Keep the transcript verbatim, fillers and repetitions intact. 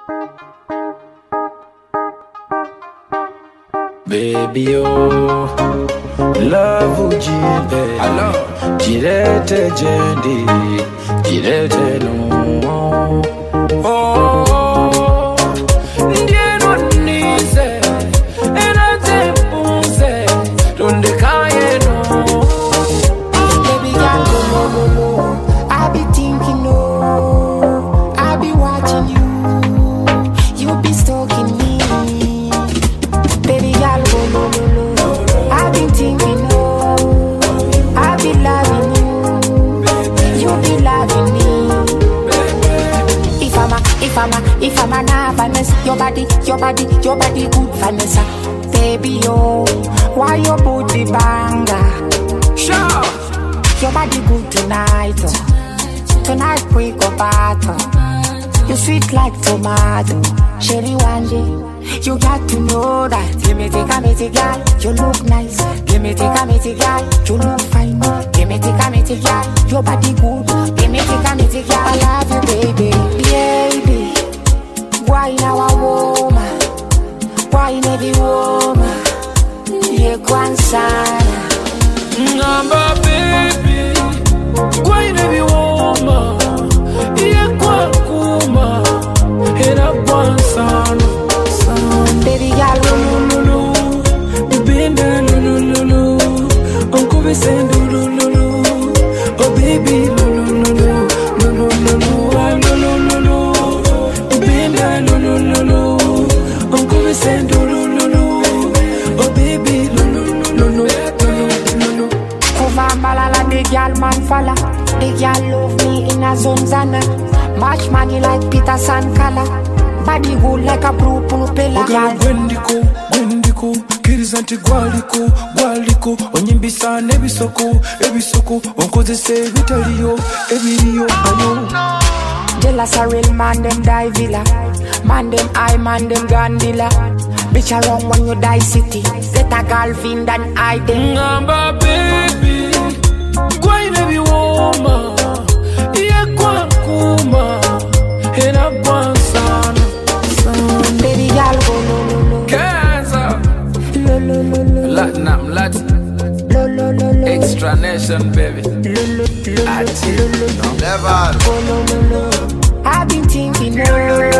Baby, oh, love ujibe. Hello, jirete jendi, jirete no. Oh, ndieno nize, enate punze, donde kaye no. Baby girl, go no no no. I be thinking no, I be watching you, you be stalking me. Baby girl, go no no no. I be thinking no, I be loving you, you be loving me. If I'm a, if I'm a, if I'm a nah Vanessa, your body, your body, your body good Vanessa. Baby oh, why your booty banger? Sure. Your body good tonight, oh. Tonight we go battle. You sweet like tomato, cherry one day. You got to know that. Give me take a me take girl, you look nice. Give me take a me take girl, you look fine. Give me take a me take girl, your body good. Give me take a me take girl, I love you baby, baby. Why now a woman? Why never woman? Yeah, grandsana. Number baby, why never woman? Yeah, kwa kuma, hera grandsana. Baby girl, no no no, you been there no no no no. Uncle be saying no no no no. Oh baby no no no no, no no no no, no no no no. You been there no no no no. Uncle be saying no no no no. Oh baby no no no no no, no no no. Kuva malala the girl man falla. The girl love me in a zonzana. Match money like Peter Sankala. Body good like a blue propeller. Ogala gwendiko, gwendiko, kirizanti gwaliko, gwaliko. Onyimbisa nebisoko, ebisoko. Onkozese bitaliyo, ebiriyo, ayo. Jealous a real man, them die villa. Man, them I, man, them Gandila. Bitch around when you die city. Get a girlfriend and I them. Ngamba baby, gwai nebi woma. Iye kwa kuma, hena gwansana. Baby girl go no no no. Kaza, lo lo lo lo. Latinam Latin, lo lo lo lo. Extra Nation baby. Lo lo lo lo. Ati, never. Go no no no. I've been thinking no.